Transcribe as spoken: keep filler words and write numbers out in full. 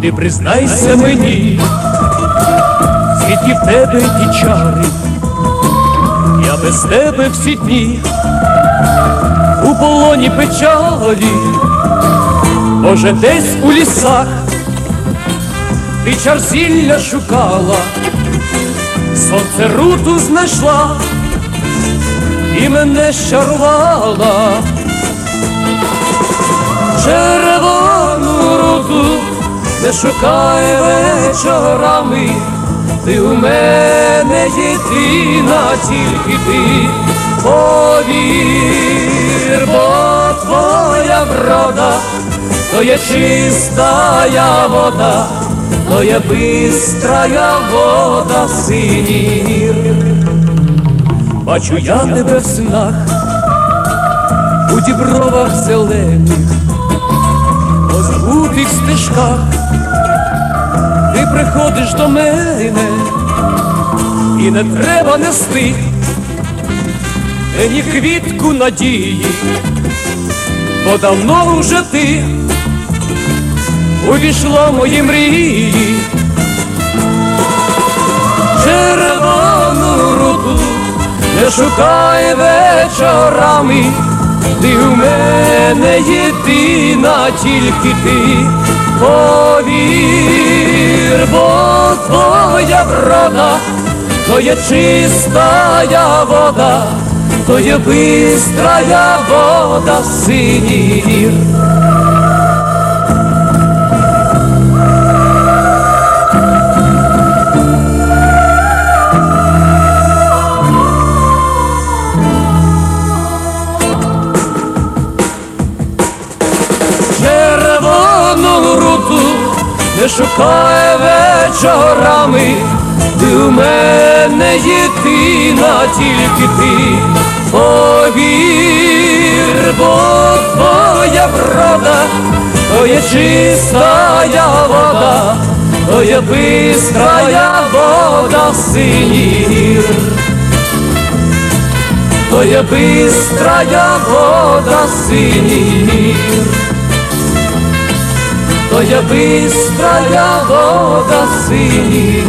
Ти признайся мені, звідки в тебе ті чари, я без тебе всі дні у полоні печалі. Може, десь у лісах ти чар зілля шукала, сонце руту знайшла і мене щарувала. Червону руту не шукай вечорами, ти у мене єдина, тільки ти повір, бо твоя врода то є чистая вода, то є бистрая вода синіх гір. Бачу я тебе в снах, у дібровах зелених, по забутих стежках. Ти приходиш до мене, і не треба нести мені квітку надії, бо давно вже ти увійшла в мої мрії. Червону руту не шукай вечорами, ти у мене єдина, тільки ти повір, бо твоя врода то є чистая вода, то є бистрая вода синіх гір. Не шукай вечорами, ти у мене єдина, тільки ти повір, бо твоя врода то є чистая вода, то є бистрая вода синіх гір, то є бистрая вода синіх гір, то є бистрая вода синіх.